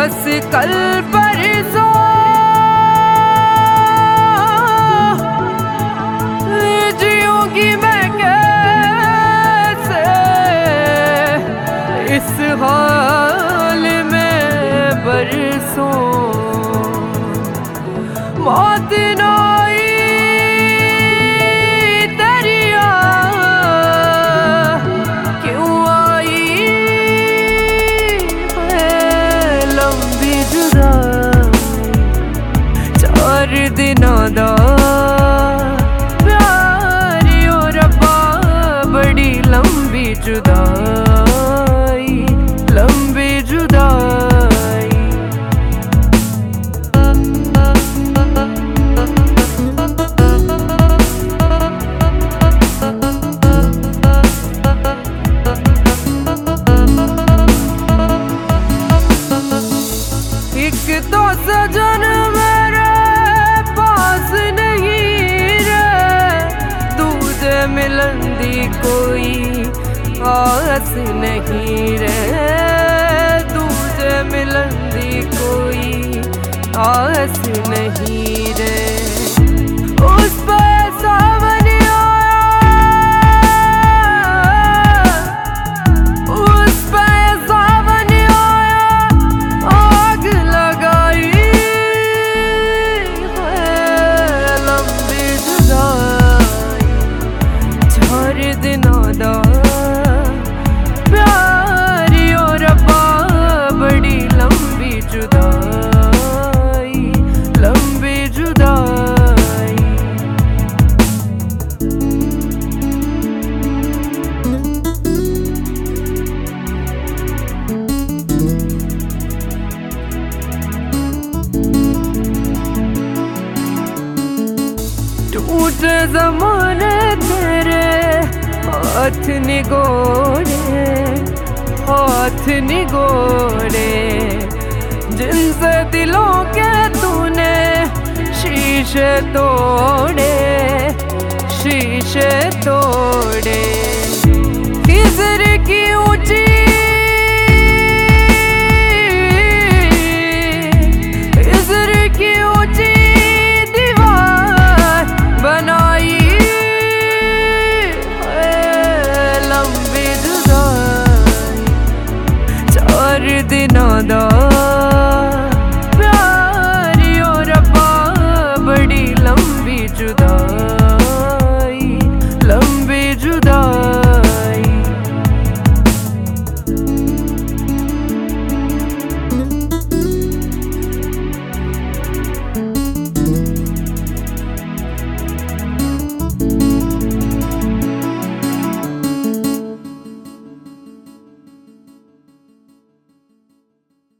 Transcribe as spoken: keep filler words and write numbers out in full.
बस कल परसों जीऊंगी मैं कैसे इस हाल में बरसों। मौत ना आई दरिया क्यों आई है लंबी जुदाई। चार दिनों दा प्यार ओ रब्बा बड़ी लंबी जुदाई, लंबी जुदाई। एक तो सजन मेरे पास नहीं रे, दूजे मिलन दी कोई आस नहीं रे, दूजे मिलन दी कोई आस नहीं रे। उस पर सावन आया, उस पर सावन आया, आग लगाई है लंबी जुदाई। चार दिनों दा प्यार ओ रब्बा बड़ी लंबी जुदाई, लंबी जुदाई। टूटे ज़माने तेरे हाथ निगोड़े, हाथ निगोड़े, जिनसे दिलों के तूने शीशे तोड़े, शीशे तोड़े। खिज़र की ऊंची खिज़र की ऊंची दीवार बनाई है लंबी जुदाई। चार दिनों दा प्यार ओ रब्बा बड़ी लंबी जुदाई।